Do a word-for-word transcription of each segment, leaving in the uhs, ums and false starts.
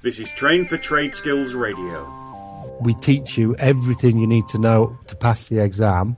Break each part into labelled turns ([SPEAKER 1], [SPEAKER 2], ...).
[SPEAKER 1] This is Train for Trade Skills Radio.
[SPEAKER 2] We teach you everything you need to know to pass the exam,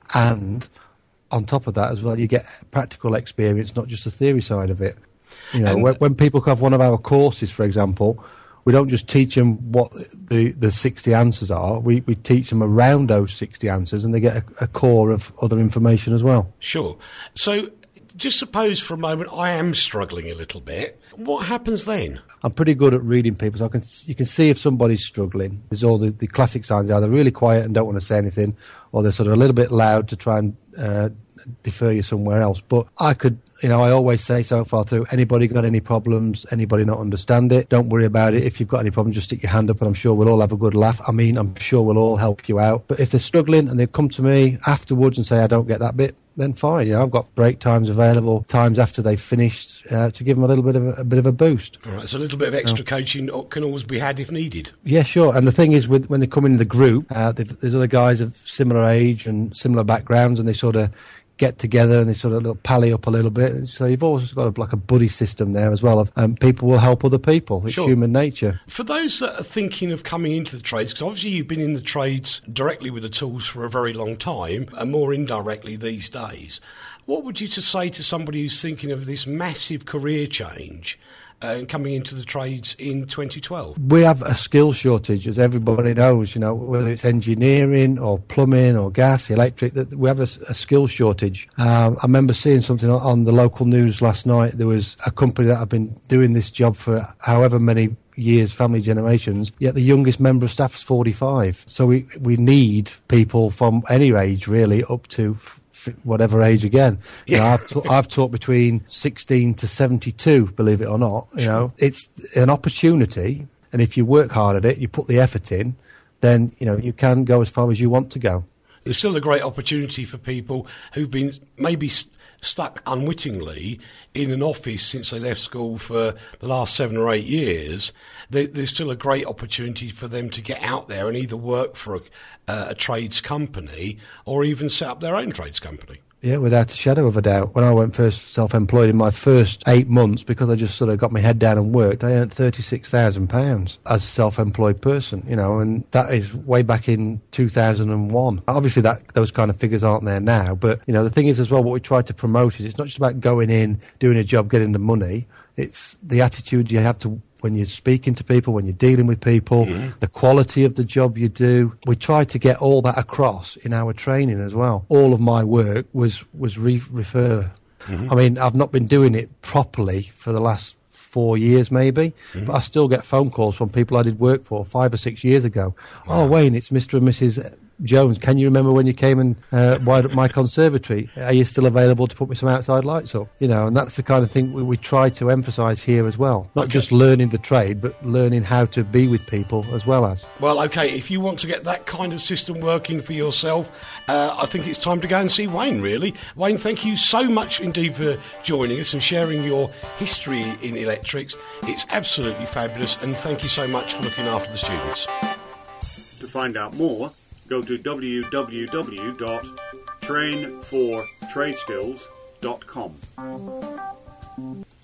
[SPEAKER 2] and on top of that as well, you get practical experience, not just the theory side of it. You know, when, when people have one of our courses, for example, we don't just teach them what the, the sixty answers are. We, we teach them around those sixty answers, and they get a, a core of other information as well.
[SPEAKER 3] Sure. So just suppose for a moment I am struggling a little bit. What happens then?
[SPEAKER 2] I'm pretty good at reading people, so I can, you can see if somebody's struggling. There's all the, the classic signs. They're either really quiet and don't want to say anything, or they're sort of a little bit loud to try and uh, defer you somewhere else. But I could, you know, I always say so far through, anybody got any problems, anybody not understand it, don't worry about it. If you've got any problems, just stick your hand up and I'm sure we'll all have a good laugh. I mean, I'm sure we'll all help you out. But if they're struggling and they come to me afterwards and say, I don't get that bit, then fine. You know, I've got break times available, times after they've finished, uh, to give them a little bit of a, a bit of a boost.
[SPEAKER 3] All right, so a little bit of extra coaching can always be had if needed.
[SPEAKER 2] Yeah, sure. And the thing is, with, when they come in the group, uh, there's other guys of similar age and similar backgrounds, and they sort of get together and they sort of little pally up a little bit. So you've always got a, like a buddy system there as well. Of um, people will help other people. It's
[SPEAKER 3] sure. Human
[SPEAKER 2] nature.
[SPEAKER 3] For those that are thinking of coming into the trades, because obviously you've been in the trades directly with the tools for a very long time, and more indirectly these days, what would you to say to somebody who's thinking of this massive career change and uh, coming into the trades in twenty twelve?
[SPEAKER 2] We have a skill shortage, as everybody knows, you know, whether it's engineering or plumbing or gas, electric, that we have a, a skill shortage. Um, I remember seeing something on, on the local news last night. There was a company that have been doing this job for however many years, family generations, yet the youngest member of staff is forty-five. So we, we need people from any age, really, up to whatever age again. Yeah. You know, I've, ta- I've taught between sixteen to seventy-two, believe it or not. You sure. know, it's an opportunity, and if you work hard at it, you put the effort in, then, you know, you can go as far as you want to go.
[SPEAKER 3] There's still a great opportunity for people who've been maybe st- stuck unwittingly in an office since they left school for the last seven or eight years. There, there's still a great opportunity for them to get out there and either work for a, uh, a trades company or even set up their own trades company.
[SPEAKER 2] Yeah, without a shadow of a doubt. When I went first self-employed in my first eight months, because I just sort of got my head down and worked, I earned thirty-six thousand pounds as a self-employed person, you know, and that is way back in two thousand one. Obviously, that those kind of figures aren't there now, but, you know, the thing is as well, what we try to promote is it's not just about going in, doing a job, getting the money. It's the attitude you have to when you're speaking to people, when you're dealing with people, mm-hmm. the quality of the job you do. We try to get all that across in our training as well. All of my work was, was re- refer. Mm-hmm. I mean, I've not been doing it properly for the last four years maybe, mm-hmm. but I still get phone calls from people I did work for five or six years ago. Wow. Oh, Wayne, it's Mister and Missus Jones. Can you remember when you came and uh, wired up my conservatory? Are you still available to put me some outside lights up? You know, and that's the kind of thing we, we try to emphasise here as well. Not okay. just learning the trade, but learning how to be with people as well as.
[SPEAKER 3] Well, okay, if you want to get that kind of system working for yourself, uh, I think it's time to go and see Wayne, really. Wayne, thank you so much indeed for joining us and sharing your history in electrics. It's absolutely fabulous, and thank you so much for looking after the students.
[SPEAKER 1] To find out more, go to w w w dot train for trade skills dot com.